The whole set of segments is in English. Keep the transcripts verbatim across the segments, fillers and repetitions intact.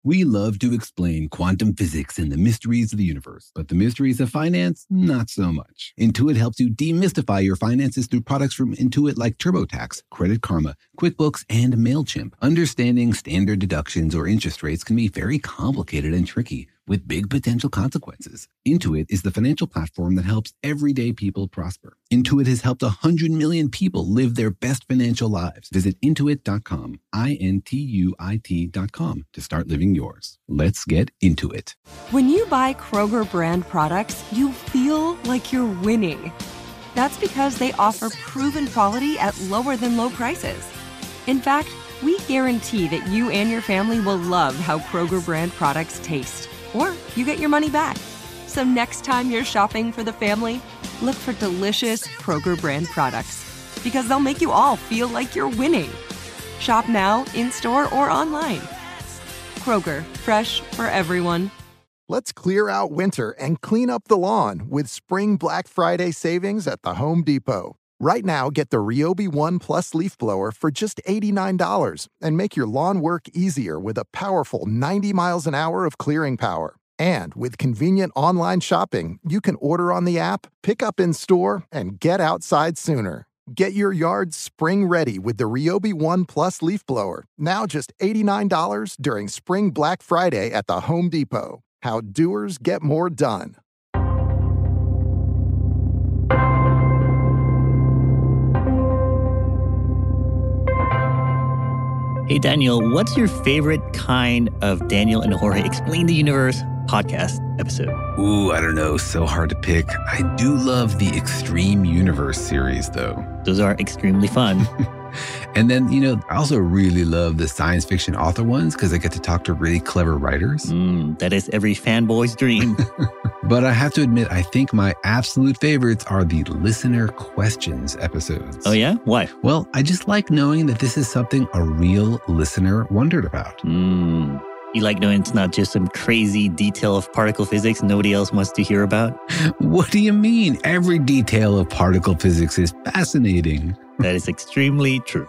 We love to explain quantum physics and the mysteries of the universe, but the mysteries of finance, not so much. Intuit helps you demystify your finances through products from Intuit like TurboTax, Credit Karma, QuickBooks, and MailChimp. Understanding standard deductions or interest rates can be very complicated and tricky, with big potential consequences. Intuit is the financial platform that helps everyday people prosper. Intuit has helped one hundred million people live their best financial lives. Visit intuit dot com, I N T U I T dot com, to start living yours. Let's get into it. When you buy Kroger brand products, you feel like you're winning. That's because they offer proven quality at lower than low prices. In fact, we guarantee that you and your family will love how Kroger brand products taste, or you get your money back. So next time you're shopping for the family, look for delicious Kroger brand products, because they'll make you all feel like you're winning. Shop now, in-store, or online. Kroger, fresh for everyone. Let's clear out winter and clean up the lawn with spring Black Friday savings at the Home Depot. Right now, get the Ryobi One Plus leaf blower for just eighty-nine dollars and make your lawn work easier with a powerful ninety miles an hour of clearing power. And with convenient online shopping, you can order on the app, pick up in store, and get outside sooner. Get your yard spring ready with the Ryobi One Plus leaf blower, now just eighty-nine dollars during Spring Black Friday at the Home Depot. How doers get more done. Hey, Daniel, what's your favorite kind of Daniel and Jorge Explain the Universe podcast episode? Ooh, I don't know. So hard to pick. I do love the Extreme Universe series, though. Those are extremely fun. And then, you know, I also really love the science fiction author ones because I get to talk to really clever writers. Mm, that is every fanboy's dream. But I have to admit, I think my absolute favorites are the listener questions episodes. Oh, yeah? Why? Well, I just like knowing that this is something a real listener wondered about. Mm. You like knowing it's not just some crazy detail of particle physics nobody else wants to hear about? What do you mean? Every detail of particle physics is fascinating. That is extremely true.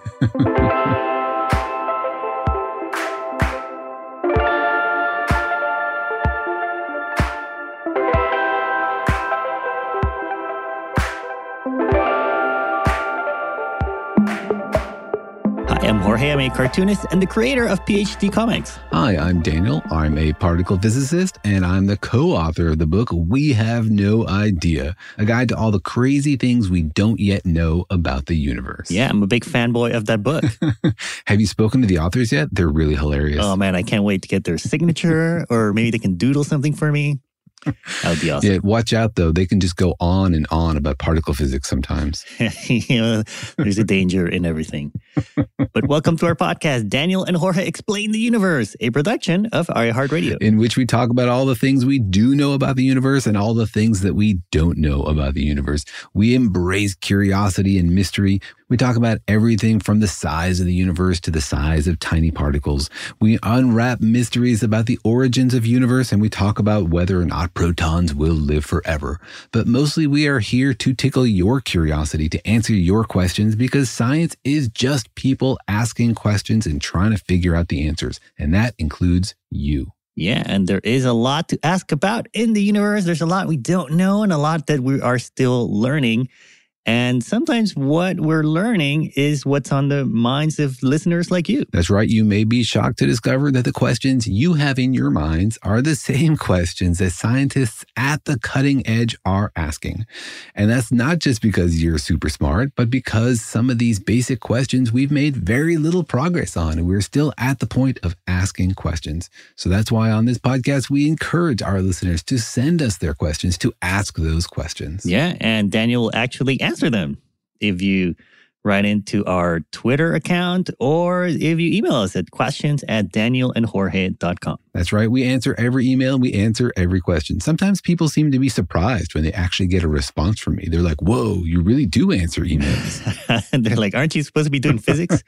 I'm Jorge. I'm a cartoonist and the creator of P H D Comics. Hi, I'm Daniel. I'm a particle physicist, and I'm the co-author of the book We Have No Idea, a guide to all the crazy things we don't yet know about the universe. Yeah, I'm a big fanboy of that book. Have you spoken to the authors yet? They're really hilarious. Oh, man, I can't wait to get their signature, or maybe they can doodle something for me. That would be awesome. Yeah, watch out, though. They can just go on and on about particle physics sometimes. You know, there's a danger in everything. But welcome to our podcast, Daniel and Jorge Explain the Universe, a production of iHeartRadio, in which we talk about all the things we do know about the universe and all the things that we don't know about the universe. We embrace curiosity and mystery. We talk about everything from the size of the universe to the size of tiny particles. We unwrap mysteries about the origins of the universe, and we talk about whether or not protons will live forever. But mostly we are here to tickle your curiosity, to answer your questions, because science is just people asking questions and trying to figure out the answers. And that includes you. Yeah, and there is a lot to ask about in the universe. There's a lot we don't know and a lot that we are still learning. And sometimes what we're learning is what's on the minds of listeners like you. That's right. You may be shocked to discover that the questions you have in your minds are the same questions that scientists at the cutting edge are asking. And that's not just because you're super smart, but because some of these basic questions we've made very little progress on, and we're still at the point of asking questions. So that's why on this podcast, we encourage our listeners to send us their questions, to ask those questions. Yeah, and Daniel will actually answer answer them if you write into our Twitter account or if you email us at questions at daniel and jorge dot com. That's right. We answer every email. We answer every question. Sometimes people seem to be surprised when they actually get a response from me. They're like, whoa, you really do answer emails. And they're like, aren't you supposed to be doing physics?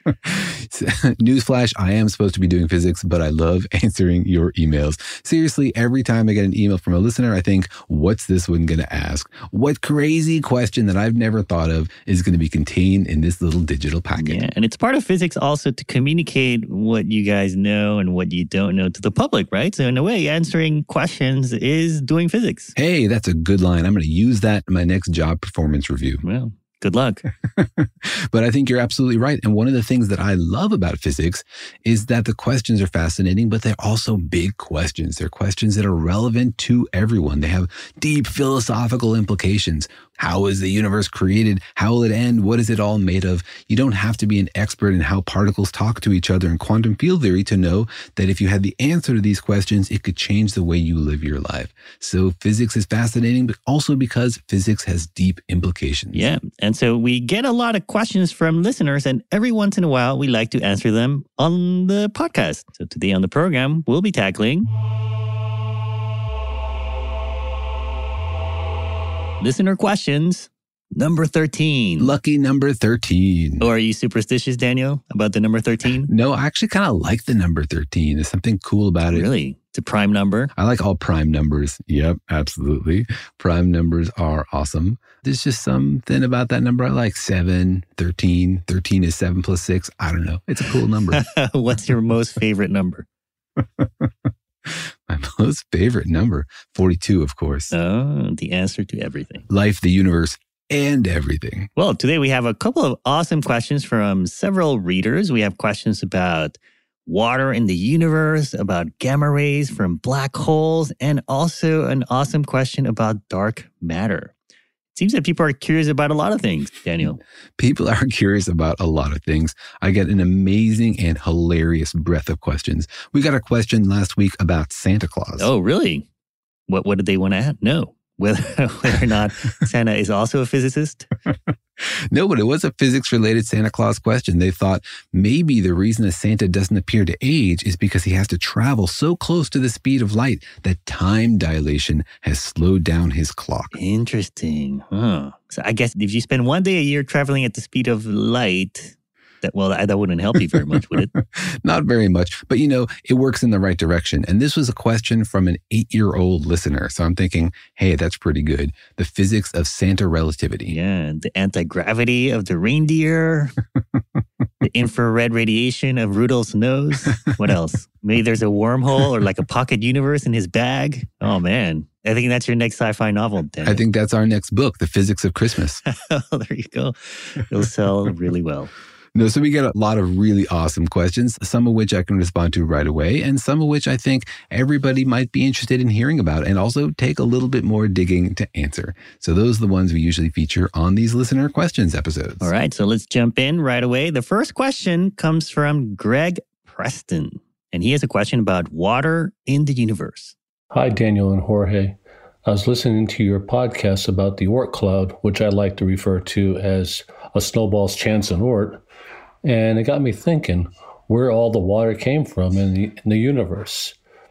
Newsflash, I am supposed to be doing physics, but I love answering your emails. Seriously, every time I get an email from a listener, I think, what's this one going to ask? What crazy question that I've never thought of is going to be contained in this little digital packet? Yeah, and it's part of physics also to communicate what you guys know and what you don't know to the public. public, right? So in a way, answering questions is doing physics. Hey, that's a good line. I'm going to use that in my next job performance review. Well, good luck. But I think you're absolutely right. And one of the things that I love about physics is that the questions are fascinating, but they're also big questions. They're questions that are relevant to everyone. They have deep philosophical implications. How is the universe created? How will it end? What is it all made of? You don't have to be an expert in how particles talk to each other in quantum field theory to know that if you had the answer to these questions, it could change the way you live your life. So physics is fascinating, but also because physics has deep implications. Yeah. And so we get a lot of questions from listeners, and every once in a while, we like to answer them on the podcast. So today on the program, we'll be tackling listener questions, number thirteen. Lucky number thirteen. Or are you superstitious, Daniel, about the number thirteen? No, I actually kind of like the number thirteen. There's something cool about it. Really? It's a prime number? I like all prime numbers. Yep, absolutely. Prime numbers are awesome. There's just something about that number I like. seven, thirteen. thirteen is seven plus six. I don't know. It's a cool number. What's your most favorite number? My most favorite number, forty-two, of course. Oh, the answer to everything. Life, the universe, and everything. Well, today we have a couple of awesome questions from several readers. We have questions about water in the universe, about gamma rays from black holes, and also an awesome question about dark matter. It seems that people are curious about a lot of things, Daniel. People are curious about a lot of things. I get an amazing and hilarious breadth of questions. We got a question last week about Santa Claus. Oh, really? What what did they want to know? Whether, whether or not Santa is also a physicist? No, but it was a physics-related Santa Claus question. They thought maybe the reason that Santa doesn't appear to age is because he has to travel so close to the speed of light that time dilation has slowed down his clock. Interesting. Huh. So I guess if you spend one day a year traveling at the speed of light, that well, that, that wouldn't help you very much, would it? Not very much, but you know, it works in the right direction. And this was a question from an eight-year-old listener. So I'm thinking, hey, that's pretty good. The physics of Santa relativity. Yeah, the anti-gravity of the reindeer, the infrared radiation of Rudolph's nose. What else? Maybe there's a wormhole or like a pocket universe in his bag. Oh, man. I think that's your next sci-fi novel, Daniel. I think that's our next book, The Physics of Christmas. Oh, there you go. It'll sell really well. No, so we get a lot of really awesome questions, some of which I can respond to right away, and some of which I think everybody might be interested in hearing about and also take a little bit more digging to answer. So those are the ones we usually feature on these listener questions episodes. All right, so let's jump in right away. The first question comes from Greg Preston, and he has a question about water in the universe. Hi, Daniel and Jorge. I was listening to your podcast about the Oort cloud, which I like to refer to as a snowball's chance in Oort. And it got me thinking where all the water came from in the, in the universe.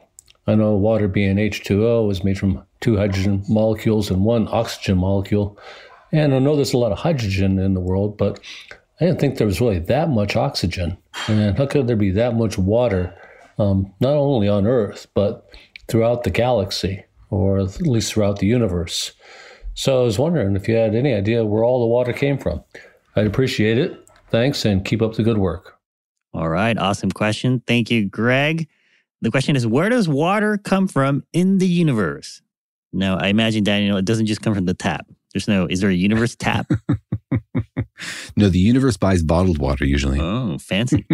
I know water being H two O is made from two hydrogen molecules and one oxygen molecule. And I know there's a lot of hydrogen in the world, but I didn't think there was really that much oxygen. And how could there be that much water, um, not only on Earth, but throughout the galaxy, or at least throughout the universe? So I was wondering if you had any idea where all the water came from. I'd appreciate it. Thanks, and keep up the good work. All right, awesome question. Thank you, Greg. The question is, where does water come from in the universe? Now, I imagine, Daniel, it doesn't just come from the tap. There's no, is there a universe tap? No, the universe buys bottled water usually. Oh, fancy.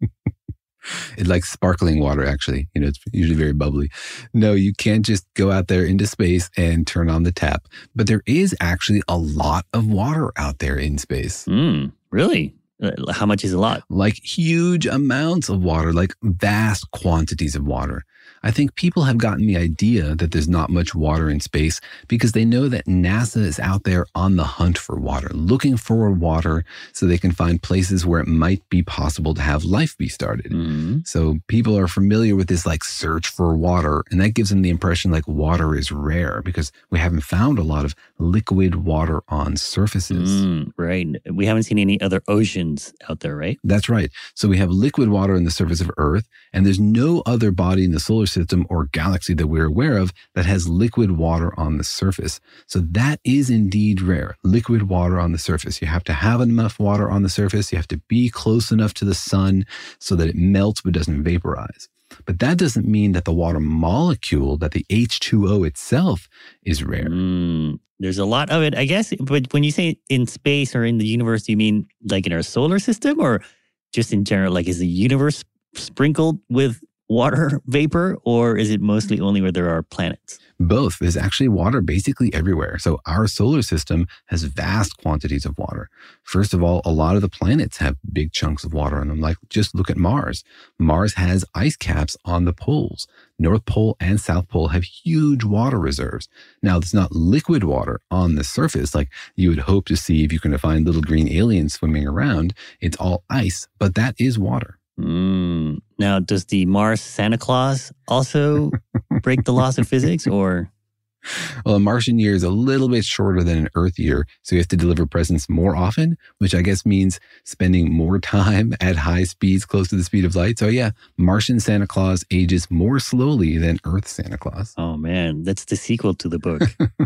It likes sparkling water, actually. You know, it's usually very bubbly. No, you can't just go out there into space and turn on the tap. But there is actually a lot of water out there in space. Mm, really? How much is a lot? Like huge amounts of water, like vast quantities of water. I think people have gotten the idea that there's not much water in space because they know that NASA is out there on the hunt for water, looking for water so they can find places where it might be possible to have life be started. Mm-hmm. So people are familiar with this like search for water, and that gives them the impression like water is rare because we haven't found a lot of liquid water on surfaces. Mm, right. We haven't seen any other oceans out there, right? That's right. So we have liquid water on the surface of Earth, and there's no other body in the solar system or galaxy that we're aware of that has liquid water on the surface. So that is indeed rare. Liquid water on the surface. You have to have enough water on the surface. You have to be close enough to the sun so that it melts but doesn't vaporize. But that doesn't mean that the water molecule, that the H two O itself is rare. Mm, there's a lot of it, I guess. But when you say in space or in the universe, you mean like in our solar system or just in general? Like, is the universe sprinkled with water vapor, or is it mostly only where there are planets? Both. There's actually water basically everywhere. So our solar system has vast quantities of water. First of all, a lot of the planets have big chunks of water on them. Like, just look at Mars. Mars has ice caps on the poles. North Pole and South Pole have huge water reserves. Now, it's not liquid water on the surface like you would hope to see if you're going to find little green aliens swimming around. It's all ice, but that is water. Mm. Now, does the Mars Santa Claus also break the laws of physics, or? Well, a Martian year is a little bit shorter than an Earth year, so you have to deliver presents more often, which I guess means spending more time at high speeds close to the speed of light. So yeah, Martian Santa Claus ages more slowly than Earth Santa Claus. Oh man, that's the sequel to the book.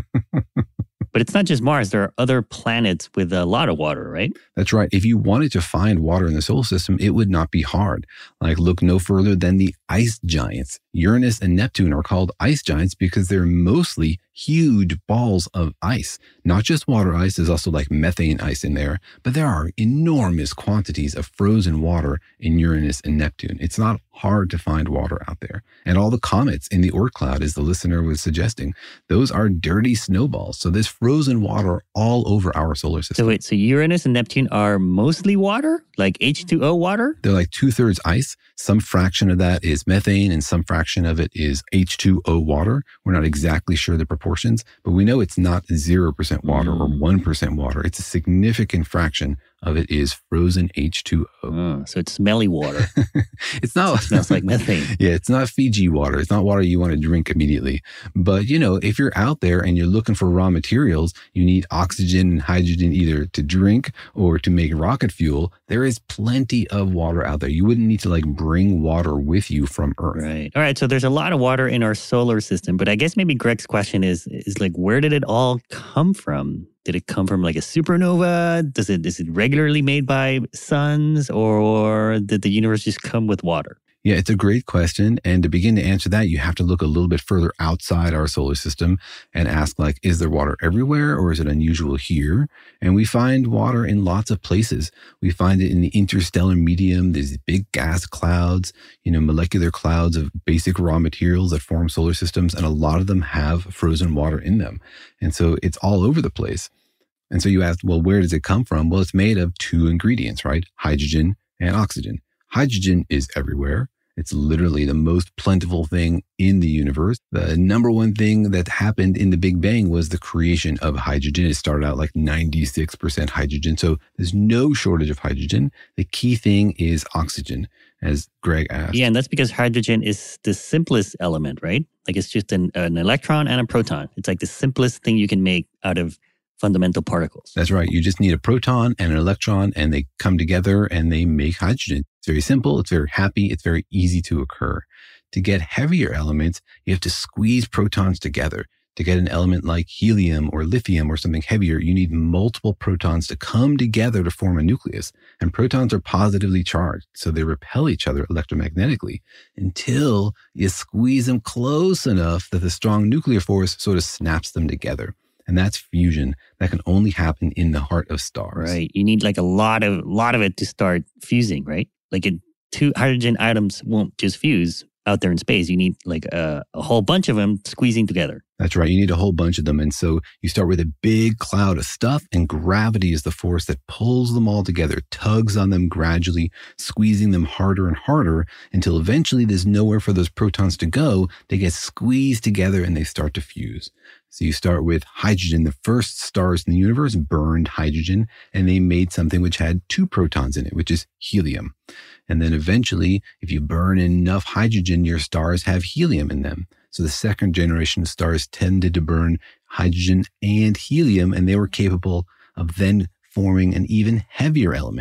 But it's not just Mars. There are other planets with a lot of water, right? That's right. If you wanted to find water in the solar system, it would not be hard. Like, look no further than the ice giants. Uranus and Neptune are called ice giants because they're mostly huge balls of ice. Not just water ice, there's also like methane ice in there, but there are enormous quantities of frozen water in Uranus and Neptune. It's not hard to find water out there. And all the comets in the Oort cloud, as the listener was suggesting, those are dirty snowballs. So there's frozen water all over our solar system. So wait, so Uranus and Neptune are mostly water? Like H two O water? They're like two-thirds ice. Some fraction of that is methane and some fraction of it is H two O water. We're not exactly sure the proportions, but we know it's not zero percent water mm. or one percent water. It's a significant fraction of it is frozen H two O. Oh, so it's smelly water. It's not. It smells like methane. Yeah, it's not Fiji water. It's not water you want to drink immediately. But, you know, if you're out there and you're looking for raw materials, you need oxygen and hydrogen either to drink or to make rocket fuel. There is plenty of water out there. You wouldn't need to like bring water with you from Earth. Right. All right. So there's a lot of water in our solar system. But I guess maybe Greg's question is, is like, where did it all come from? Did it come from like a supernova? Does it is it regularly made by suns, or did the universe just come with water? Yeah, it's a great question. And to begin to answer that, you have to look a little bit further outside our solar system and ask, like, is there water everywhere or is it unusual here? And we find water in lots of places. We find it in the interstellar medium. There's big gas clouds, you know, molecular clouds of basic raw materials that form solar systems. And a lot of them have frozen water in them. And so it's all over the place. And so you asked, well, where does it come from? Well, it's made of two ingredients, right? Hydrogen and oxygen. Hydrogen is everywhere. It's literally the most plentiful thing in the universe. The number one thing that happened in the Big Bang was the creation of hydrogen. It started out like ninety-six percent hydrogen. So there's no shortage of hydrogen. The key thing is oxygen, as Greg asked. Yeah, and that's because hydrogen is the simplest element, right? Like it's just an, an electron and a proton. It's like the simplest thing you can make out of fundamental particles. That's right. You just need a proton and an electron, and they come together and they make hydrogen. It's very simple. It's very happy. It's very easy to occur. To get heavier elements, you have to squeeze protons together. To get an element like helium or lithium or something heavier, you need multiple protons to come together to form a nucleus. And protons are positively charged, so they repel each other electromagnetically until you squeeze them close enough that the strong nuclear force sort of snaps them together. And that's fusion. That can only happen in the heart of stars. Right. You need like a lot of lot of it to start fusing, right? Like it, two hydrogen atoms won't just fuse out there in space. You need like a, a whole bunch of them squeezing together. That's right. You need a whole bunch of them. And so you start with a big cloud of stuff, and gravity is the force that pulls them all together, tugs on them gradually, squeezing them harder and harder until eventually there's nowhere for those protons to go. They get squeezed together and they start to fuse. So you start with hydrogen. The first stars in the universe burned hydrogen, and they made something which had two protons in it, which is helium. And then eventually, if you burn enough hydrogen, your stars have helium in them. So the second generation of stars tended to burn hydrogen and helium, and they were capable of then forming an even heavier element,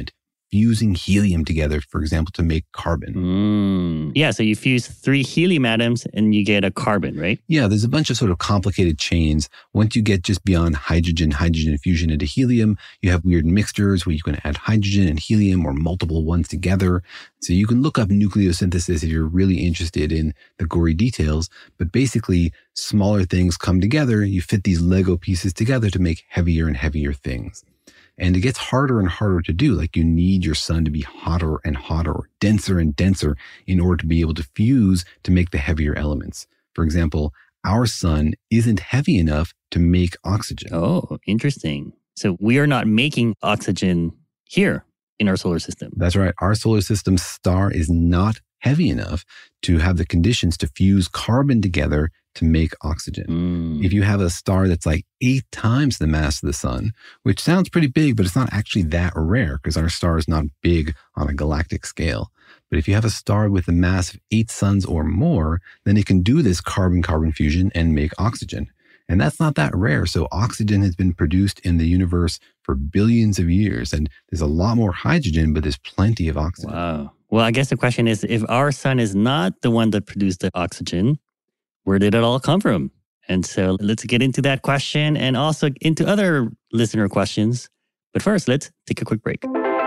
fusing helium together, for example, to make carbon. Mm. Yeah, so you fuse three helium atoms and you get a carbon, right? Yeah, there's a bunch of sort of complicated chains. Once you get just beyond hydrogen, hydrogen fusion into helium, you have weird mixtures where you can add hydrogen and helium or multiple ones together. So you can look up nucleosynthesis if you're really interested in the gory details. But basically, smaller things come together. You fit these Lego pieces together to make heavier and heavier things. And it gets harder and harder to do. Like you need your sun to be hotter and hotter, or denser and denser in order to be able to fuse to make the heavier elements. For example, our sun isn't heavy enough to make oxygen. Oh, interesting. So we are not making oxygen here in our solar system. That's right. Our solar system star is not heavy enough to have the conditions to fuse carbon together to make oxygen. Mm. If you have a star that's like eight times the mass of the sun, which sounds pretty big, but it's not actually that rare because our star is not big on a galactic scale. But if you have a star with a mass of eight suns or more, then it can do this carbon-carbon fusion and make oxygen. And that's not that rare. So oxygen has been produced in the universe for billions of years. And there's a lot more hydrogen, but there's plenty of oxygen. Wow. Well, I guess the question is, if our sun is not the one that produced the oxygen, where did it all come from? And so let's get into that question and also into other listener questions. But first, let's take a quick break.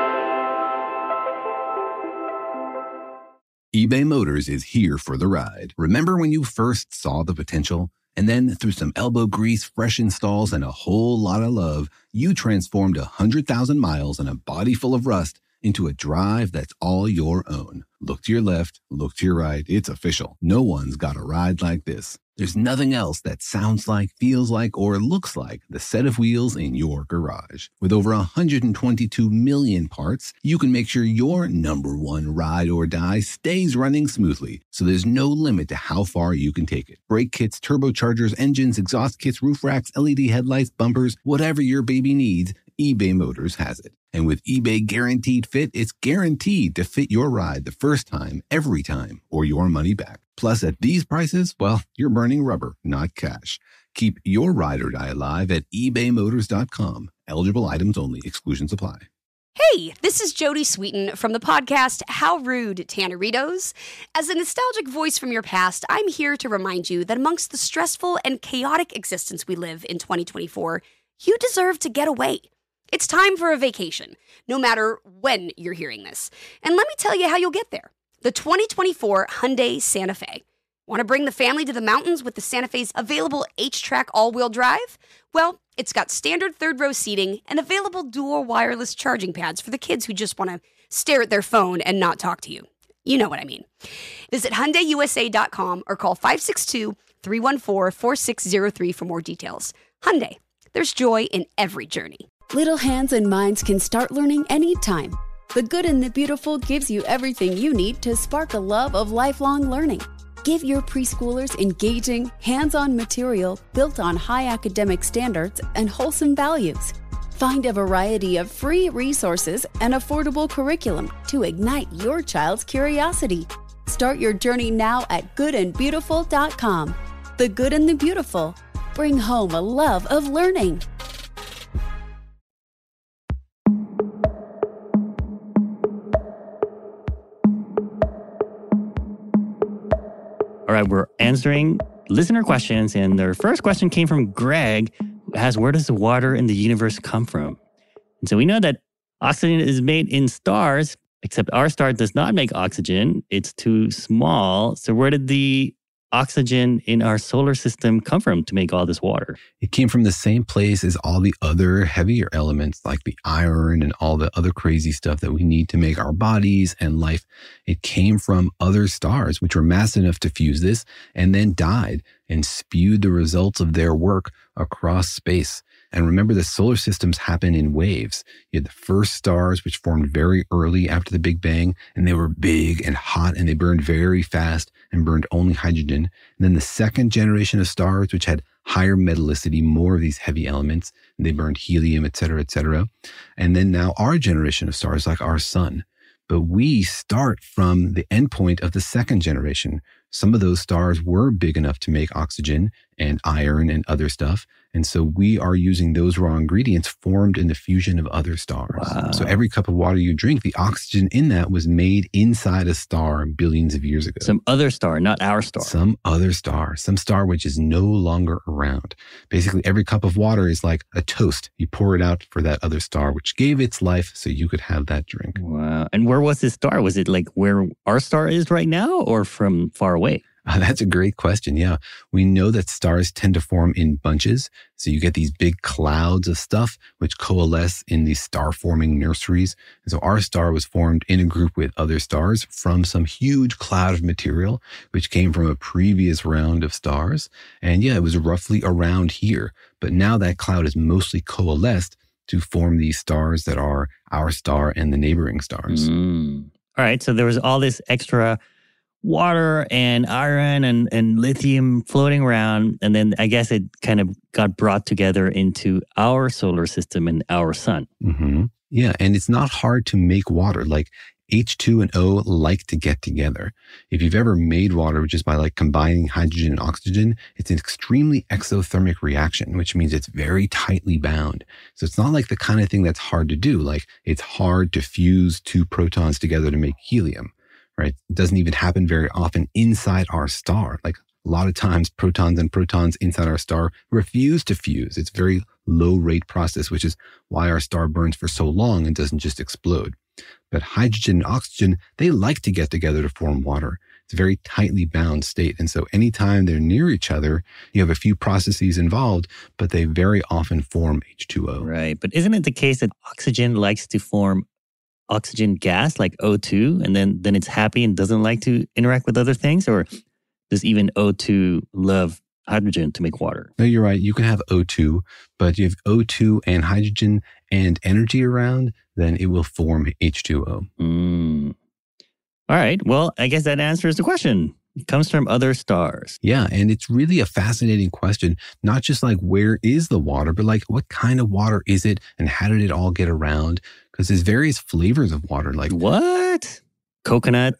eBay Motors is here for the ride. Remember when you first saw the potential? And then through some elbow grease, fresh installs, and a whole lot of love, you transformed one hundred thousand miles and a body full of rust into a drive that's all your own. Look to your left, look to your right. It's official. No one's got a ride like this. There's nothing else that sounds like, feels like, or looks like the set of wheels in your garage. With over one hundred twenty-two million parts, you can make sure your number one ride or die stays running smoothly, so there's no limit to how far you can take it. Brake kits, turbochargers, engines, exhaust kits, roof racks, L E D headlights, bumpers, whatever your baby needs, eBay Motors has it. And with eBay Guaranteed Fit, it's guaranteed to fit your ride the first time, every time, or your money back. Plus, at these prices, well, you're burning rubber, not cash. Keep your ride or die alive at ebay motors dot com. Eligible items only. Exclusions apply. Hey, this is Jodie Sweetin from the podcast How Rude, Tanneritos. As a nostalgic voice from your past, I'm here to remind you that amongst the stressful and chaotic existence we live in twenty twenty-four, you deserve to get away. It's time for a vacation, no matter when you're hearing this. And let me tell you how you'll get there. The twenty twenty-four Hyundai Santa Fe. Want to bring the family to the mountains with the Santa Fe's available H-Track all-wheel drive? Well, it's got standard third-row seating and available dual wireless charging pads for the kids who just want to stare at their phone and not talk to you. You know what I mean. Visit Hyundai U S A dot com or call five six two, three one four, four six zero three for more details. Hyundai, there's joy in every journey. Little hands and minds can start learning anytime. The Good and the Beautiful gives you everything you need to spark a love of lifelong learning. Give your preschoolers engaging, hands-on material built on high academic standards and wholesome values. Find a variety of free resources and affordable curriculum to ignite your child's curiosity. Start your journey now at good and beautiful dot com. The Good and the Beautiful. Bring home a love of learning. All right, we're answering listener questions, and their first question came from Greg, who asks, where does the water in the universe come from? And so we know that oxygen is made in stars, except our star does not make oxygen. It's too small. So where did the oxygen in our solar system come from to make all this water? It came from the same place as all the other heavier elements like the iron and all the other crazy stuff that we need to make our bodies and life. It came from other stars, which were mass enough to fuse this and then died and spewed the results of their work across space. And remember, the solar systems happen in waves. You had the first stars, which formed very early after the Big Bang, and they were big and hot, and they burned very fast and burned only hydrogen. And then the second generation of stars, which had higher metallicity, more of these heavy elements, and they burned helium, et cetera, et cetera. And then now our generation of stars, like our sun. But we start from the endpoint of the second generation. Some of those stars were big enough to make oxygen and iron and other stuff. And so we are using those raw ingredients formed in the fusion of other stars. Wow. So every cup of water you drink, the oxygen in that was made inside a star billions of years ago. Some other star, not our star. Some other star, some star which is no longer around. Basically, every cup of water is like a toast. You pour it out for that other star, which gave its life so you could have that drink. Wow. And where was this star? Was it like where our star is right now or from far away? Uh, that's a great question. Yeah. We know that stars tend to form in bunches. So you get these big clouds of stuff which coalesce in these star-forming nurseries. And so our star was formed in a group with other stars from some huge cloud of material, which came from a previous round of stars. And yeah, it was roughly around here. But now that cloud is mostly coalesced to form these stars that are our star and the neighboring stars. Mm. All right. So there was all this extra water and iron and, and lithium floating around. And then I guess it kind of got brought together into our solar system and our sun. Mm-hmm. Yeah. And it's not hard to make water. Like H two and O like to get together. If you've ever made water just by like combining hydrogen and oxygen, it's an extremely exothermic reaction, which means it's very tightly bound. So it's not like the kind of thing that's hard to do. Like it's hard to fuse two protons together to make helium. Right? It doesn't even happen very often inside our star. Like a lot of times protons and protons inside our star refuse to fuse. It's a very low rate process, which is why our star burns for so long and doesn't just explode. But hydrogen and oxygen, they like to get together to form water. It's a very tightly bound state. And so anytime they're near each other, you have a few processes involved, but they very often form H two O. Right. But isn't it the case that oxygen likes to form oxygen gas like O two, and then, then it's happy and doesn't like to interact with other things? Or does even O two love hydrogen to make water? No, you're right. You can have O two, but you have O two and hydrogen and energy around, then it will form H two O. Mm. All right. Well, I guess that answers the question. It comes from other stars. Yeah, and it's really a fascinating question. Not just like where is the water, but like what kind of water is it and how did it all get around? Because there's various flavors of water. Like what? Coconut?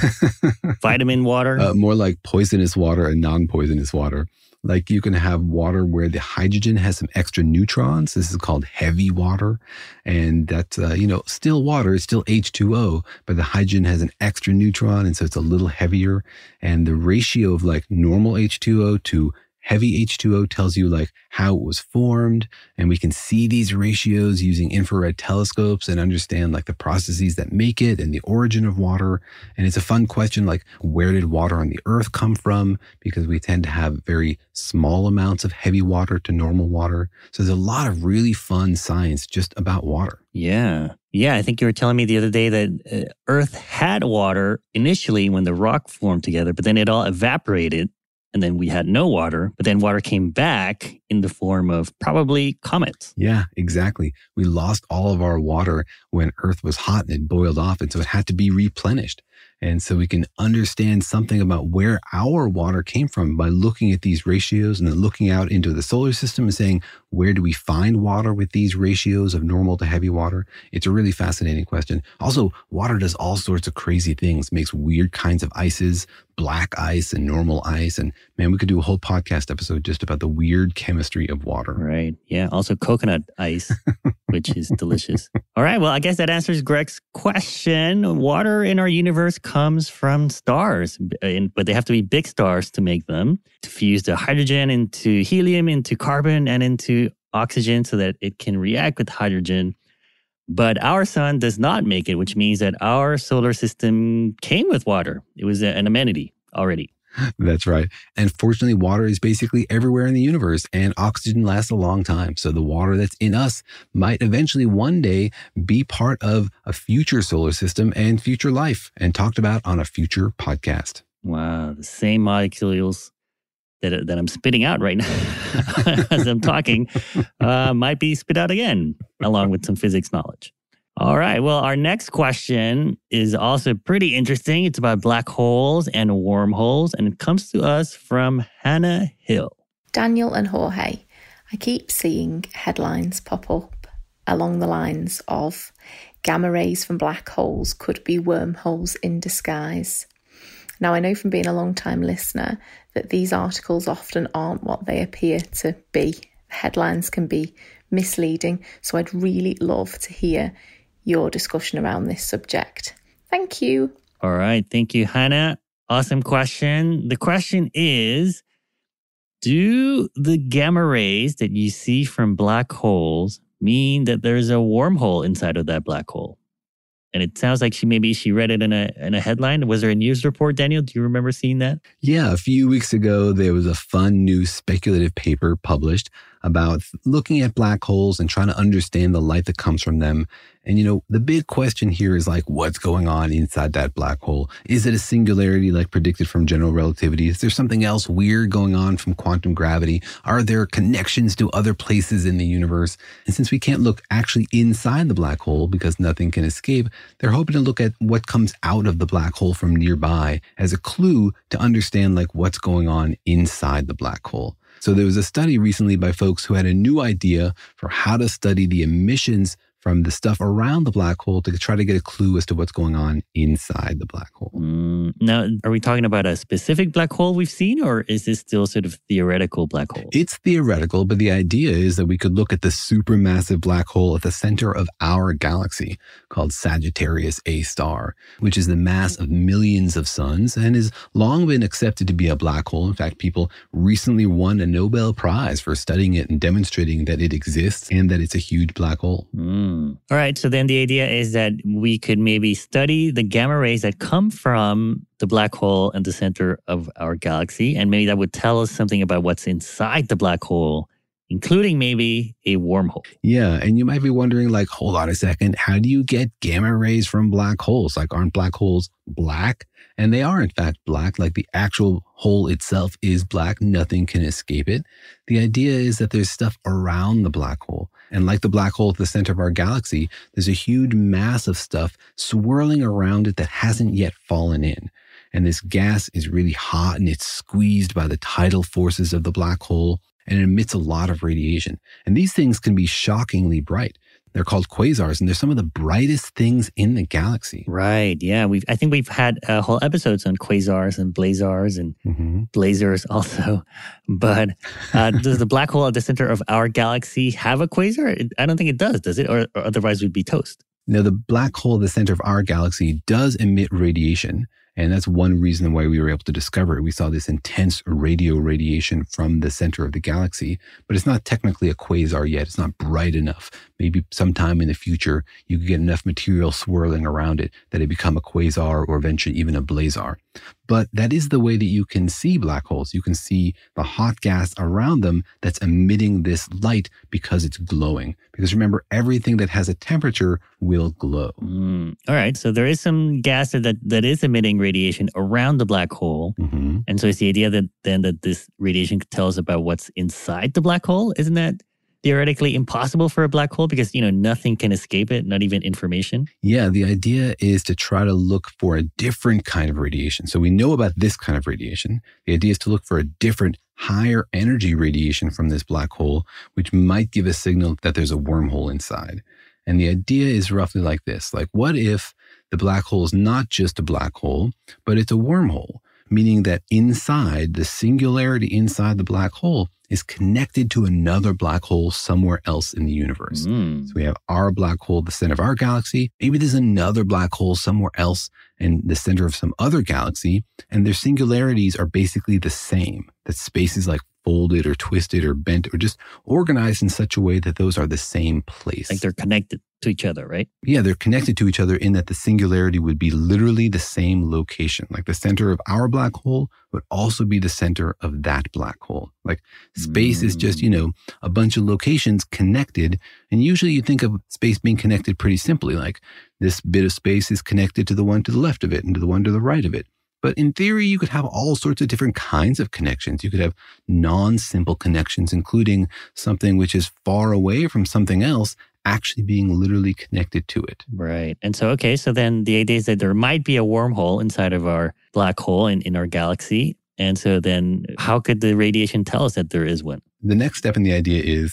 Vitamin water? Uh, more like poisonous water and non-poisonous water. Like you can have water where the hydrogen has some extra neutrons. This is called heavy water. And that's, uh, you know, still water. It's still H two O, but the hydrogen has an extra neutron. And so it's a little heavier. And the ratio of like normal H two O to heavy H two O tells you like how it was formed. And we can see these ratios using infrared telescopes and understand like the processes that make it and the origin of water. And it's a fun question, like where did water on the earth come from? Because we tend to have very small amounts of heavy water to normal water. So there's a lot of really fun science just about water. Yeah. Yeah. I think you were telling me the other day that uh, Earth had water initially when the rock formed together, but then it all evaporated. And then we had no water, but then water came back in the form of probably comets. Yeah, exactly. We lost all of our water when Earth was hot and it boiled off. And so it had to be replenished. And so we can understand something about where our water came from by looking at these ratios and then looking out into the solar system and saying, where do we find water with these ratios of normal to heavy water? It's a really fascinating question. Also, water does all sorts of crazy things, makes weird kinds of ices, black ice and normal ice. And man, we could do a whole podcast episode just about the weird chemistry of water. Right. Yeah. Also coconut ice, which is delicious. All right. Well, I guess that answers Greg's question. Water in our universe comes from stars, but they have to be big stars to make them, to fuse the hydrogen into helium, into carbon, and into oxygen so that it can react with hydrogen. But our sun does not make it, which means that our solar system came with water. It was an amenity already. That's right. And fortunately, water is basically everywhere in the universe, and oxygen lasts a long time. So the water that's in us might eventually one day be part of a future solar system and future life, and talked about on a future podcast. Wow. The same molecules that, that I'm spitting out right now as I'm talking uh, might be spit out again, along with some physics knowledge. All right. Well, our next question is also pretty interesting. It's about black holes and wormholes, and it comes to us from Hannah Hill. Daniel and Jorge, I keep seeing headlines pop up along the lines of gamma rays from black holes could be wormholes in disguise. Now, I know from being a long-time listener that these articles often aren't what they appear to be. headlines can be misleading. So I'd really love to hear your discussion around this subject. Thank you. All right. Thank you, Hannah. Awesome question. The question is, do the gamma rays that you see from black holes mean that there's a wormhole inside of that black hole? And it sounds like she maybe she read it in a in a headline. Was there a news report, Daniel? Do you remember seeing that? Yeah, a few weeks ago, there was a fun new speculative paper published about looking at black holes and trying to understand the light that comes from them. And, you know, the big question here is like, what's going on inside that black hole? Is it a singularity like predicted from general relativity? Is there something else weird going on from quantum gravity? Are there connections to other places in the universe? And since we can't look actually inside the black hole because nothing can escape, they're hoping to look at what comes out of the black hole from nearby as a clue to understand like what's going on inside the black hole. So there was a study recently by folks who had a new idea for how to study the emissions from the stuff around the black hole to try to get a clue as to what's going on inside the black hole. Mm, now, are we talking about a specific black hole we've seen, or is this still sort of theoretical black hole? It's theoretical, but the idea is that we could look at the supermassive black hole at the center of our galaxy called Sagittarius A star, which is the mass of millions of suns and has long been accepted to be a black hole. In fact, people recently won a Nobel Prize for studying it and demonstrating that it exists and that it's a huge black hole. Mm. All right. So then the idea is that we could maybe study the gamma rays that come from the black hole at the center of our galaxy. And maybe that would tell us something about what's inside the black hole, including maybe a wormhole. Yeah. And you might be wondering, like, hold on a second. How do you get gamma rays from black holes? Like, aren't black holes black? And they are, in fact, black. Like the actual hole itself is black. Nothing can escape it. The idea is that there's stuff around the black hole. And like the black hole at the center of our galaxy, there's a huge mass of stuff swirling around it that hasn't yet fallen in. And this gas is really hot and it's squeezed by the tidal forces of the black hole and it emits a lot of radiation. And these things can be shockingly bright. They're called quasars, and they're some of the brightest things in the galaxy. Right. Yeah. We've. I think we've had uh, whole episodes on quasars and blazars and mm-hmm. blazars also. But uh, does the black hole at the center of our galaxy have a quasar? I don't think it does, does it? Or, or otherwise we'd be toast. Now, the black hole at the center of our galaxy does emit radiation. And that's one reason why we were able to discover it. We saw this intense radio radiation from the center of the galaxy, but it's not technically a quasar yet. It's not bright enough. Maybe sometime in the future, you could get enough material swirling around it that it become a quasar or eventually even a blazar. But that is the way that you can see black holes. You can see the hot gas around them that's emitting this light because it's glowing. Because remember, everything that has a temperature will glow. Mm. All right. So there is some gas that, that is emitting radiation around the black hole. Mm-hmm. And so it's the idea that then that this radiation could tell us about what's inside the black hole. Isn't that theoretically impossible for a black hole because, you know, nothing can escape it, not even information? Yeah, the idea is to try to look for a different kind of radiation. So we know about this kind of radiation. The idea is to look for a different, higher energy radiation from this black hole, which might give a signal that there's a wormhole inside. And the idea is roughly like this. Like, what if the black hole is not just a black hole, but it's a wormhole? Meaning that inside, the singularity inside the black hole is connected to another black hole somewhere else in the universe. Mm. So we have our black hole at the center of our galaxy. Maybe there's another black hole somewhere else in the center of some other galaxy, and their singularities are basically the same. That space is like folded or twisted or bent or just organized in such a way that those are the same place. Like they're connected to each other, right? Yeah, they're connected to each other in that the singularity would be literally the same location. Like the center of our black hole would also be the center of that black hole. Like space mm. is just, you know, a bunch of locations connected. And usually you think of space being connected pretty simply. Like this bit of space is connected to the one to the left of it and to the one to the right of it. But in theory, you could have all sorts of different kinds of connections. You could have non-simple connections, including something which is far away from something else actually being literally connected to it. Right. And so, okay, so then the idea is that there might be a wormhole inside of our black hole in, in our galaxy. And so then how could the radiation tell us that there is one? The next step in the idea is,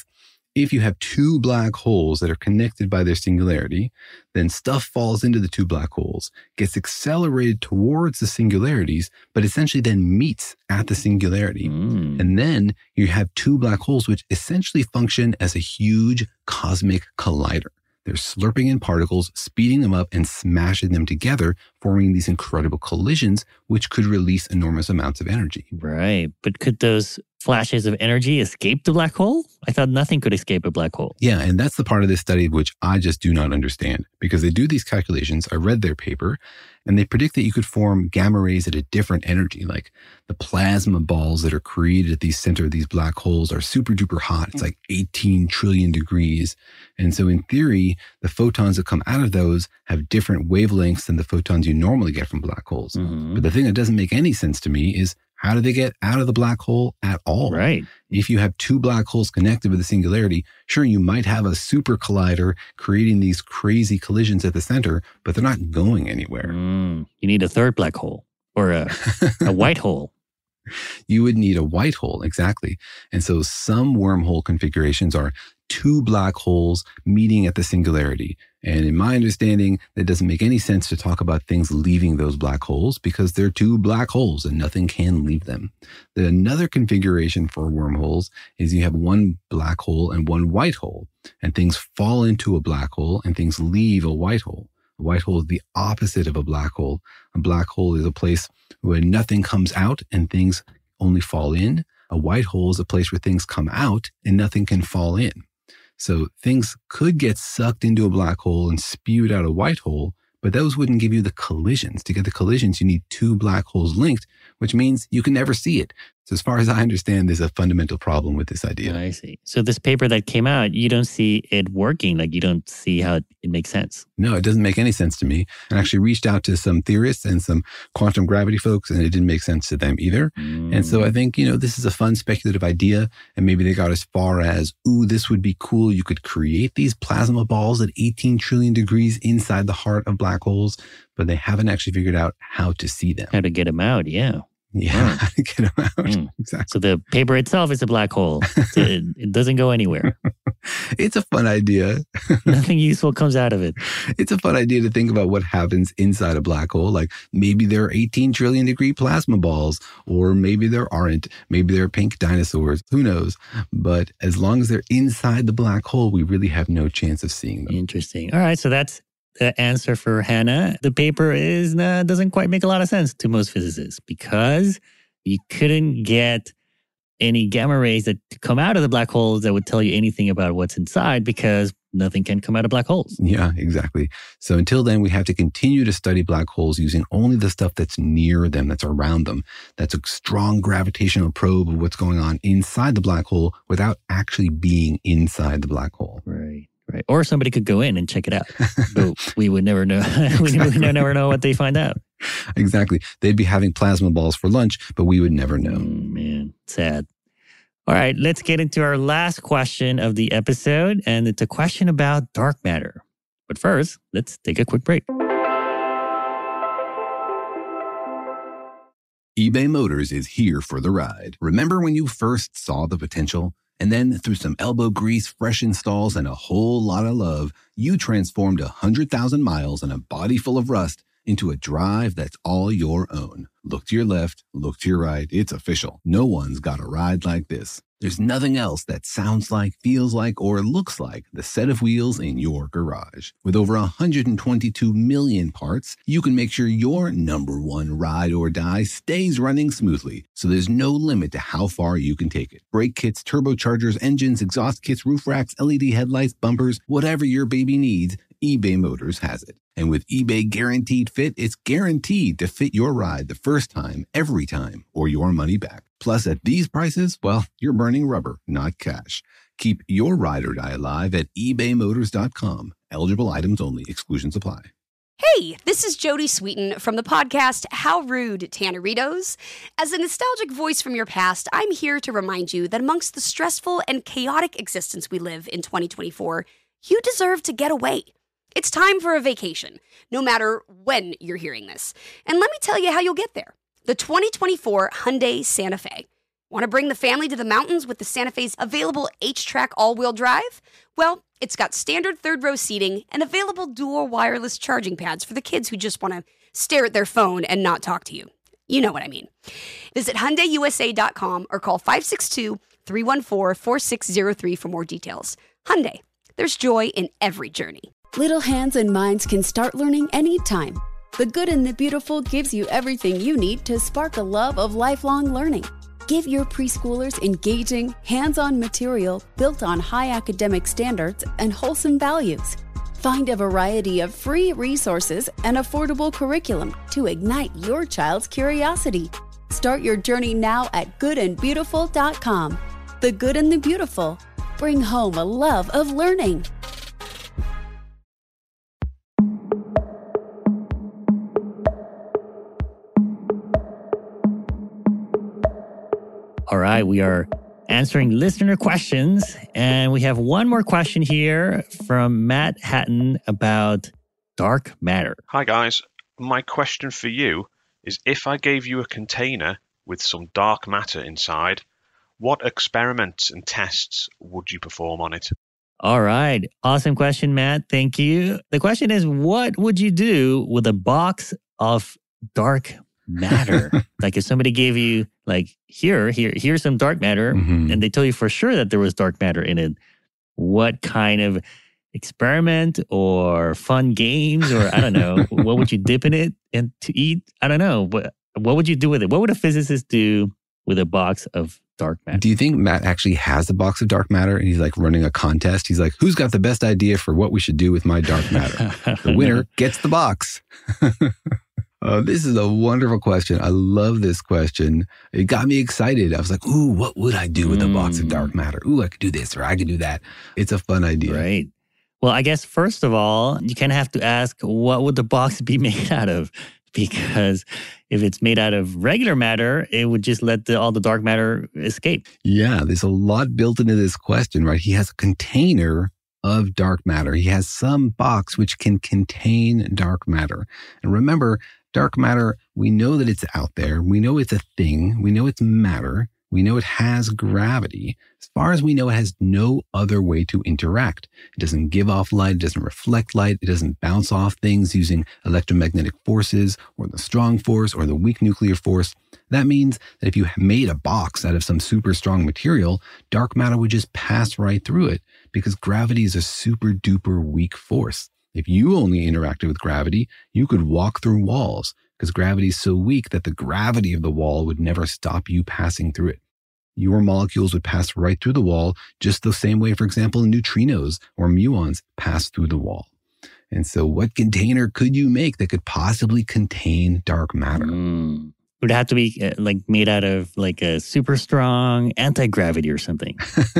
If you have two black holes that are connected by their singularity, then stuff falls into the two black holes, gets accelerated towards the singularities, but essentially then meets at the singularity. Mm. And then you have two black holes which essentially function as a huge cosmic collider. They're slurping in particles, speeding them up, and smashing them together, forming these incredible collisions, which could release enormous amounts of energy. Right. But could those flashes of energy escape the black hole? I thought nothing could escape a black hole. Yeah, and that's the part of this study which I just do not understand, because they do these calculations. I read their paper, and they predict that you could form gamma rays at a different energy, like the plasma balls that are created at the center of these black holes are super duper hot. It's like eighteen trillion degrees. And so in theory, the photons that come out of those have different wavelengths than the photons you normally get from black holes. Mm-hmm. But the thing that doesn't make any sense to me is, how do they get out of the black hole at all? Right. If you have two black holes connected with a singularity, sure, you might have a super collider creating these crazy collisions at the center, but they're not going anywhere. Mm, you need a third black hole or a, a white hole. You would need a white hole, exactly. And so some wormhole configurations are two black holes meeting at the singularity. And in my understanding, it doesn't make any sense to talk about things leaving those black holes because they're two black holes and nothing can leave them. The another configuration for wormholes is you have one black hole and one white hole, and things fall into a black hole and things leave a white hole. A white hole is the opposite of a black hole. A black hole is a place where nothing comes out and things only fall in. A white hole is a place where things come out and nothing can fall in. So things could get sucked into a black hole and spewed out a white hole, but those wouldn't give you the collisions. To get the collisions, you need two black holes linked, which means you can never see it. So as far as I understand, there's a fundamental problem with this idea. I see. So this paper that came out, you don't see it working. Like you don't see how it, it makes sense. No, it doesn't make any sense to me. I actually reached out to some theorists and some quantum gravity folks, and it didn't make sense to them either. Mm. And so I think, you know, this is a fun speculative idea. And maybe they got as far as, ooh, this would be cool. You could create these plasma balls at eighteen trillion degrees inside the heart of black holes, but they haven't actually figured out how to see them. How to get them out, yeah. Yeah, how to get them out. Mm. Exactly. So the paper itself is a black hole. So it, it doesn't go anywhere. It's a fun idea. Nothing useful comes out of it. It's a fun idea to think about what happens inside a black hole. Like maybe there are eighteen trillion degree plasma balls, or maybe there aren't. Maybe there are pink dinosaurs. Who knows? But as long as they're inside the black hole, we really have no chance of seeing them. Interesting. All right. So that's the answer for Hannah. The paper is uh, doesn't quite make a lot of sense to most physicists because you couldn't get any gamma rays that come out of the black holes that would tell you anything about what's inside because nothing can come out of black holes. Yeah, exactly. So until then, we have to continue to study black holes using only the stuff that's near them, that's around them. That's a strong gravitational probe of what's going on inside the black hole without actually being inside the black hole. Right. Right. Or somebody could go in and check it out. But we would never know. we Exactly. would never know what they find out. Exactly. They'd be having plasma balls for lunch, but we would never know. Mm, man, sad. All right, let's get into our last question of the episode. And it's a question about dark matter. But first, let's take a quick break. eBay Motors is here for the ride. Remember when you first saw the potential? And then through some elbow grease, fresh installs, and a whole lot of love, you transformed one hundred thousand miles and a body full of rust into a drive that's all your own. Look to your left, look to your right. It's official. No one's got a ride like this. There's nothing else that sounds like, feels like, or looks like the set of wheels in your garage. With over one hundred twenty-two million parts, you can make sure your number one ride or die stays running smoothly, so there's no limit to how far you can take it. Brake kits, turbochargers, engines, exhaust kits, roof racks, L E D headlights, bumpers, whatever your baby needs, eBay Motors has it. And with eBay Guaranteed Fit, it's guaranteed to fit your ride the first time, every time, or your money back. Plus, at these prices, well, you're burning rubber, not cash. Keep your ride or die alive at ebay motors dot com. Eligible items only. Exclusions apply. Hey, this is Jodie Sweetin from the podcast How Rude, Tanneritos. As a nostalgic voice from your past, I'm here to remind you that amongst the stressful and chaotic existence we live in twenty twenty-four, you deserve to get away. It's time for a vacation, no matter when you're hearing this. And let me tell you how you'll get there. The twenty twenty-four Hyundai Santa Fe. Want to bring the family to the mountains with the Santa Fe's available H-Track all-wheel drive? Well, it's got standard third-row seating and available dual wireless charging pads for the kids who just want to stare at their phone and not talk to you. You know what I mean. Visit Hyundai U S A dot com or call five six two, three one four, four six zero three for more details. Hyundai, there's joy in every journey. Little hands and minds can start learning anytime. The Good and the Beautiful gives you everything you need to spark a love of lifelong learning. Give your preschoolers engaging, hands-on material built on high academic standards and wholesome values. Find a variety of free resources and affordable curriculum to ignite your child's curiosity. Start your journey now at good and beautiful dot com. The Good and the Beautiful. Bring home a love of learning. All right, we are answering listener questions, and we have one more question here from Matt Hatton about dark matter. Hi guys, my question for you is, if I gave you a container with some dark matter inside, what experiments and tests would you perform on it? All right, awesome question, Matt. Thank you. The question is, what would you do with a box of dark matter? Like if somebody gave you like, here, here, here's some dark matter, mm-hmm. and they tell you for sure that there was dark matter in it, what kind of experiment or fun games, or I don't know, what would you dip in it and to eat? I don't know. What, what would you do with it? What would a physicist do with a box of dark matter? Do you think Matt actually has a box of dark matter and he's like running a contest? He's like, who's got the best idea for what we should do with my dark matter? The winner gets the box. Uh, this is a wonderful question. I love this question. It got me excited. I was like, ooh, what would I do with mm. a box of dark matter? Ooh, I could do this or I could do that. It's a fun idea. Right. Well, I guess first of all, you kind of have to ask, what would the box be made out of? Because if it's made out of regular matter, it would just let the, all the dark matter escape. Yeah, there's a lot built into this question, right? He has a container of dark matter. He has some box which can contain dark matter. And remember, dark matter, we know that it's out there. We know it's a thing. We know it's matter. We know it has gravity. As far as we know, it has no other way to interact. It doesn't give off light. It doesn't reflect light. It doesn't bounce off things using electromagnetic forces or the strong force or the weak nuclear force. That means that if you made a box out of some super strong material, dark matter would just pass right through it because gravity is a super duper weak force. If you only interacted with gravity, you could walk through walls because gravity is so weak that the gravity of the wall would never stop you passing through it. Your molecules would pass right through the wall just the same way, for example, neutrinos or muons pass through the wall. And so what container could you make that could possibly contain dark matter? Mm. It would have to be uh, like made out of like a super strong anti-gravity or something.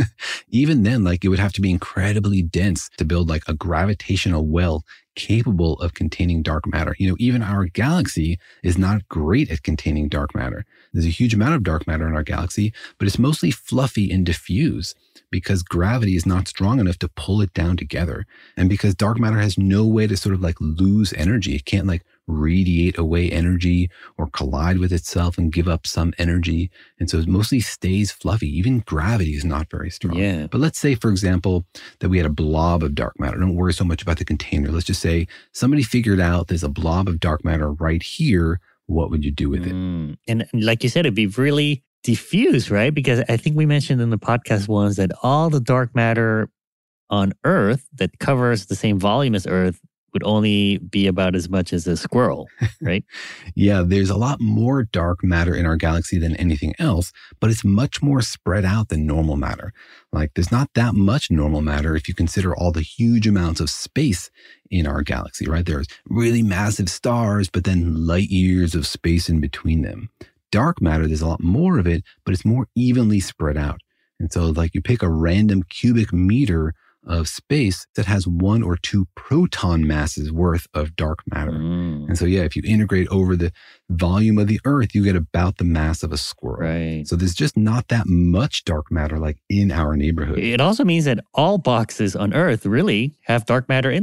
Even then, like it would have to be incredibly dense to build like a gravitational well capable of containing dark matter. You know, even our galaxy is not great at containing dark matter. There's a huge amount of dark matter in our galaxy, but it's mostly fluffy and diffuse because gravity is not strong enough to pull it down together. And because dark matter has no way to sort of like lose energy. It can't like radiate away energy or collide with itself and give up some energy. And so it mostly stays fluffy. Even gravity is not very strong. Yeah. But let's say, for example, that we had a blob of dark matter. Don't worry so much about the container. Let's just say somebody figured out there's a blob of dark matter right here. What would you do with it? Mm. And like you said, it'd be really diffuse, right? Because I think we mentioned in the podcast once that all the dark matter on Earth that covers the same volume as Earth would only be about as much as a squirrel, right? Yeah, there's a lot more dark matter in our galaxy than anything else, but it's much more spread out than normal matter. Like there's not that much normal matter if you consider all the huge amounts of space in our galaxy, right? There's really massive stars, but then light years of space in between them. Dark matter, there's a lot more of it, but it's more evenly spread out. And so like you pick a random cubic meter of space that has one or two proton masses worth of dark matter. Mm. And so, yeah, if you integrate over the volume of the Earth, you get about the mass of a squirrel. Right. So there's just not that much dark matter like in our neighborhood. It also means that all boxes on Earth really have dark matter in them.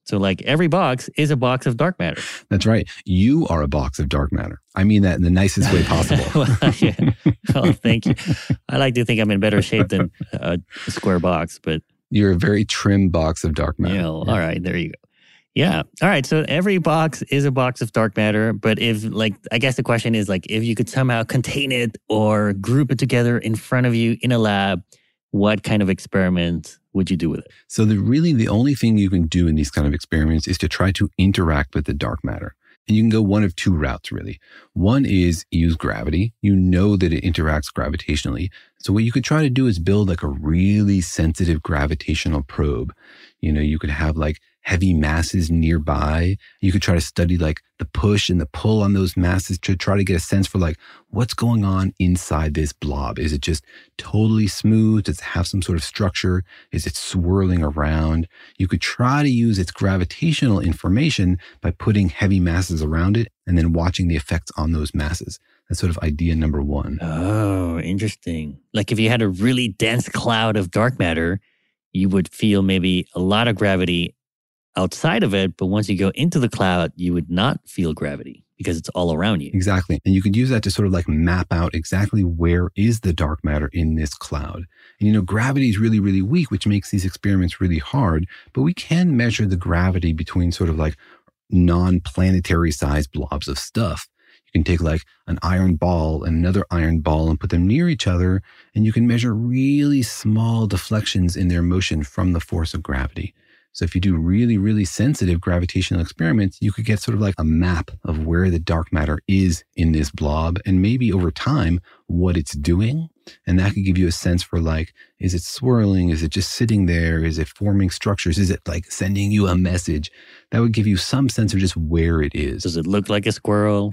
So like every box is a box of dark matter. That's right. You are a box of dark matter. I mean that in the nicest way possible. well, yeah. well, thank you. I like to think I'm in better shape than a square box, but... You're a very trim box of dark matter. You know, yeah. All right, there you go. Yeah. All right. So every box is a box of dark matter. But if like, I guess the question is like, if you could somehow contain it or group it together in front of you in a lab, what kind of experiment would you do with it? So the really the only thing you can do in these kind of experiments is to try to interact with the dark matter. And you can go one of two routes, really. One is use gravity. You know that it interacts gravitationally. So what you could try to do is build like a really sensitive gravitational probe. You know, you could have like heavy masses nearby. You could try to study like the push and the pull on those masses to try to get a sense for like what's going on inside this blob. Is it just totally smooth? Does it have some sort of structure? Is it swirling around? You could try to use its gravitational information by putting heavy masses around it and then watching the effects on those masses. That's sort of idea number one. Oh, interesting. Like if you had a really dense cloud of dark matter, you would feel maybe a lot of gravity outside of it, but once you go into the cloud, you would not feel gravity because it's all around you. Exactly. And you could use that to sort of like map out exactly where is the dark matter in this cloud. And you know, gravity is really, really weak, which makes these experiments really hard, but we can measure the gravity between sort of like non-planetary sized blobs of stuff. You can take like an iron ball and another iron ball and put them near each other, and you can measure really small deflections in their motion from the force of gravity. So if you do really, really sensitive gravitational experiments, you could get sort of like a map of where the dark matter is in this blob and maybe over time what it's doing. And that could give you a sense for like, is it swirling? Is it just sitting there? Is it forming structures? Is it like sending you a message? That would give you some sense of just where it is. Does it look like a squirrel?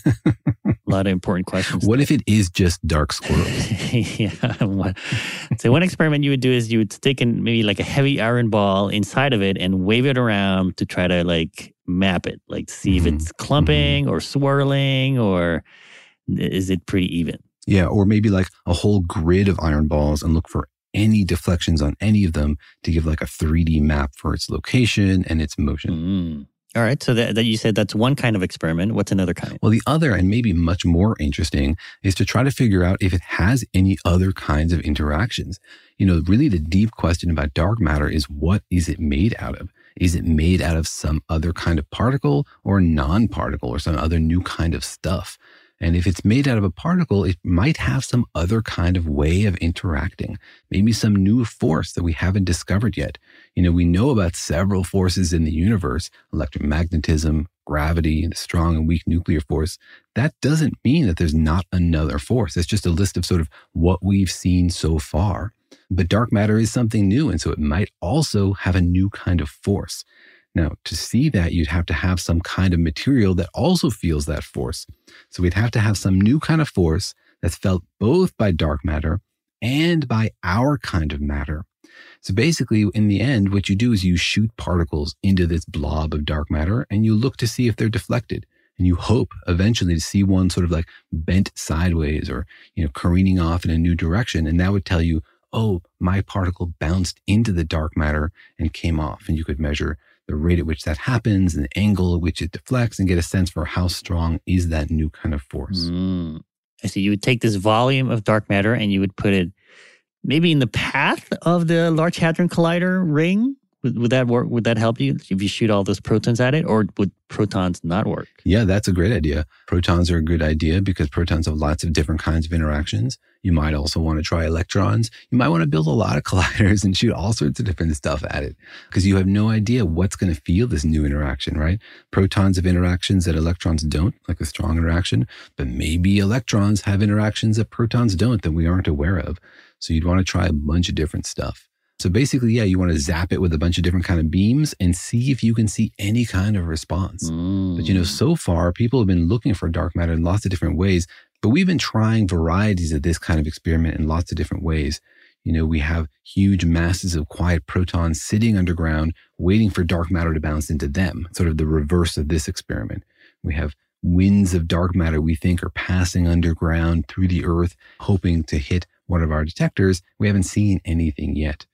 A lot of important questions. What if it is just dark squirrels? yeah. So one experiment you would do is you would stick in maybe like a heavy iron ball inside of it and wave it around to try to like map it, like see mm-hmm. if it's clumping mm-hmm. or swirling, or is it pretty even? Yeah, or maybe like a whole grid of iron balls and look for any deflections on any of them to give like a three D map for its location and its motion. Mm. All right. So that, that you said that's one kind of experiment. What's another kind? Well, the other, and maybe much more interesting, is to try to figure out if it has any other kinds of interactions. You know, really the deep question about dark matter is, what is it made out of? Is it made out of some other kind of particle or non-particle or some other new kind of stuff? And if it's made out of a particle, it might have some other kind of way of interacting, maybe some new force that we haven't discovered yet. You know, we know about several forces in the universe, electromagnetism, gravity, the strong and weak nuclear force. That doesn't mean that there's not another force. It's just a list of sort of what we've seen so far. But dark matter is something new, and so it might also have a new kind of force. Now, to see that, you'd have to have some kind of material that also feels that force. So we'd have to have some new kind of force that's felt both by dark matter and by our kind of matter. So basically, in the end, what you do is you shoot particles into this blob of dark matter and you look to see if they're deflected. And you hope eventually to see one sort of like bent sideways or, you know, careening off in a new direction. And that would tell you, oh, my particle bounced into the dark matter and came off. And you could measure the rate at which that happens and the angle at which it deflects and get a sense for how strong is that new kind of force. Mm. I see. You would take this volume of dark matter and you would put it maybe in the path of the Large Hadron Collider ring. Would, would that work? Would that help you if you shoot all those protons at it, or would protons not work? Yeah, that's a great idea. Protons are a good idea because protons have lots of different kinds of interactions. You might also want to try electrons. You might want to build a lot of colliders and shoot all sorts of different stuff at it because you have no idea what's going to feel this new interaction, right? Protons have interactions that electrons don't, like a strong interaction, but maybe electrons have interactions that protons don't that we aren't aware of. So you'd want to try a bunch of different stuff. So basically, yeah, you want to zap it with a bunch of different kind of beams and see if you can see any kind of response. Mm. But you know, so far, people have been looking for dark matter in lots of different ways, but we've been trying varieties of this kind of experiment in lots of different ways. You know, we have huge masses of quiet protons sitting underground, waiting for dark matter to bounce into them, sort of the reverse of this experiment. We have winds of dark matter we think are passing underground through the earth, hoping to hit one of our detectors. We haven't seen anything yet.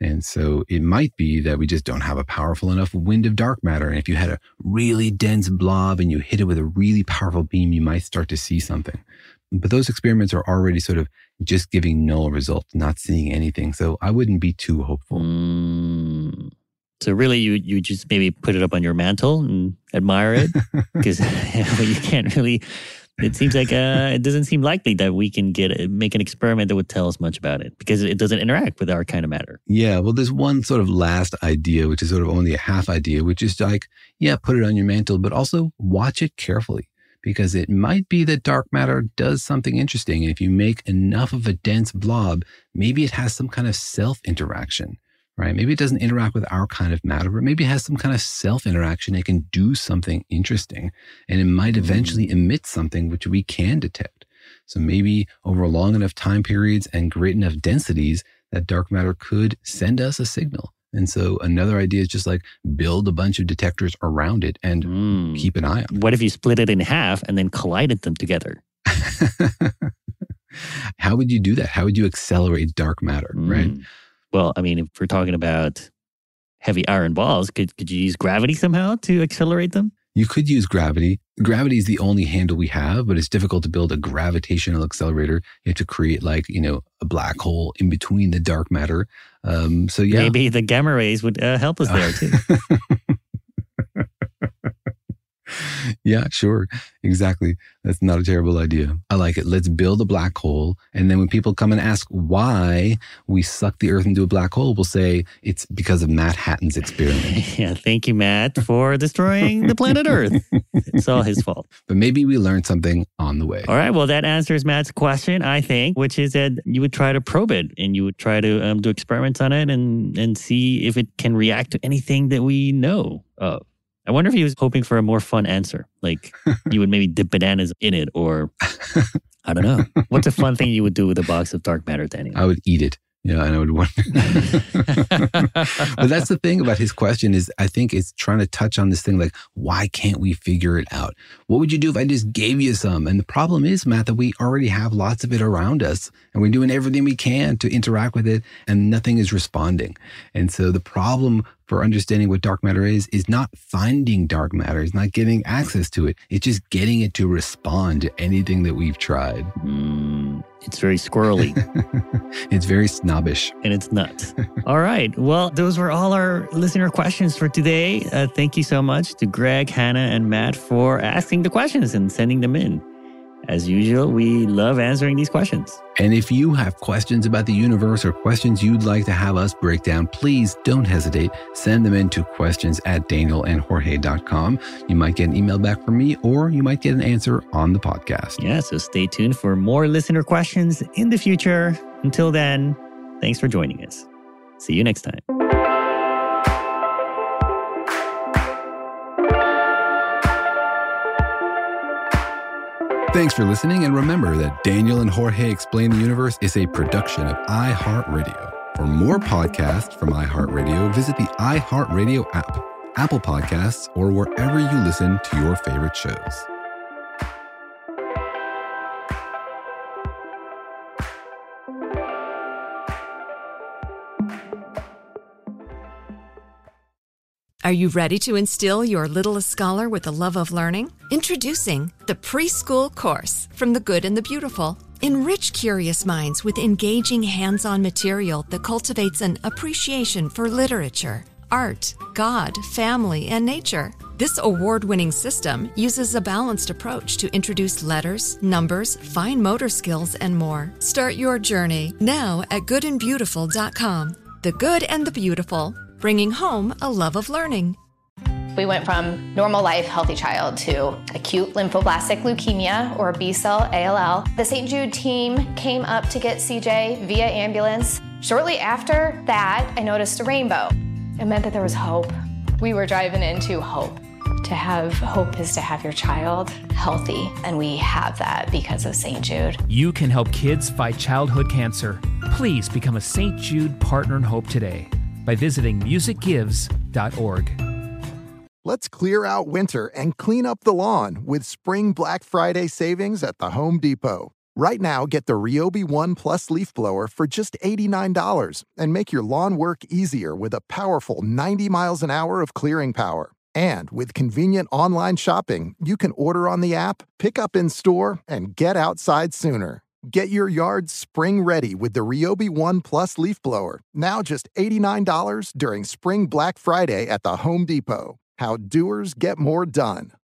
And so it might be that we just don't have a powerful enough wind of dark matter. And if you had a really dense blob and you hit it with a really powerful beam, you might start to see something. But those experiments are already sort of just giving null results, not seeing anything. So I wouldn't be too hopeful. Mm. So really, you you just maybe put it up on your mantle and admire it? Because you can't really... It seems like uh, it doesn't seem likely that we can get make an experiment that would tell us much about it because it doesn't interact with our kind of matter. Yeah, well, there's one sort of last idea, which is sort of only a half idea, which is like, yeah, put it on your mantle, but also watch it carefully because it might be that dark matter does something interesting. And if you make enough of a dense blob, maybe it has some kind of self-interaction. Right? Maybe it doesn't interact with our kind of matter, but maybe it has some kind of self-interaction. It can do something interesting and it might eventually emit something which we can detect. So maybe over long enough time periods and great enough densities that dark matter could send us a signal. And so another idea is just like build a bunch of detectors around it and mm. keep an eye on it. What if you split it in half and then collided them together? How would you do that? How would you accelerate dark matter, mm. right? Well, I mean, if we're talking about heavy iron balls, could could you use gravity somehow to accelerate them? You could use gravity. Gravity is the only handle we have, but it's difficult to build a gravitational accelerator. You have to create like, you know, a black hole in between the dark matter. Um, so yeah. Maybe the gamma rays would uh, help us there too. Yeah, sure. Exactly. That's not a terrible idea. I like it. Let's build a black hole. And then when people come and ask why we suck the Earth into a black hole, we'll say it's because of Matt Hatton's experiment. Yeah, thank you, Matt, for destroying the planet Earth. It's all his fault. But maybe we learned something on the way. All right. Well, that answers Matt's question, I think, which is that you would try to probe it and you would try to um, do experiments on it and, and see if it can react to anything that we know of. I wonder if he was hoping for a more fun answer. Like you would maybe dip bananas in it or I don't know. What's a fun thing you would do with a box of dark matter, Daniel? I would eat it. Yeah, and I would wonder. But that's the thing about his question is I think it's trying to touch on this thing like, why can't we figure it out? What would you do if I just gave you some? And the problem is, Matt, that we already have lots of it around us and we're doing everything we can to interact with it and nothing is responding. And so the problem for understanding what dark matter is, is not finding dark matter, it's not getting access to it. It's just getting it to respond to anything that we've tried. Mm, it's very squirrely. It's very snobbish. And it's nuts. All right. Well, those were all our listener questions for today. Uh, thank you so much to Greg, Hannah, and Matt for asking the questions and sending them in. As usual, we love answering these questions. And if you have questions about the universe or questions you'd like to have us break down, please don't hesitate. Send them in to questions at daniel and jorge dot com. You might get an email back from me or you might get an answer on the podcast. Yeah, so stay tuned for more listener questions in the future. Until then, thanks for joining us. See you next time. Thanks for listening, and remember that Daniel and Jorge Explain the Universe is a production of iHeartRadio. For more podcasts from iHeartRadio, visit the iHeartRadio app, Apple Podcasts, or wherever you listen to your favorite shows. Are you ready to instill your littlest scholar with the love of learning? Introducing the Preschool Course from the Good and the Beautiful. Enrich curious minds with engaging hands-on material that cultivates an appreciation for literature, art, God, family, and nature. This award-winning system uses a balanced approach to introduce letters, numbers, fine motor skills, and more. Start your journey now at good and beautiful dot com. The Good and the Beautiful, bringing home a love of learning. We went from normal life, healthy child to acute lymphoblastic leukemia, or B-cell A L L. The Saint Jude team came up to get C J via ambulance. Shortly after that, I noticed a rainbow. It meant that there was hope. We were driving into hope. To have hope is to have your child healthy, and we have that because of Saint Jude. You can help kids fight childhood cancer. Please become a Saint Jude Partner in Hope today by visiting music gives dot org. Let's clear out winter and clean up the lawn with Spring Black Friday savings at the Home Depot. Right now, get the Ryobi One Plus leaf blower for just eighty-nine dollars and make your lawn work easier with a powerful ninety miles an hour of clearing power. And with convenient online shopping, you can order on the app, pick up in store, and get outside sooner. Get your yard spring ready with the Ryobi One Plus leaf blower, now just eighty-nine dollars during Spring Black Friday at the Home Depot. How doers get more done.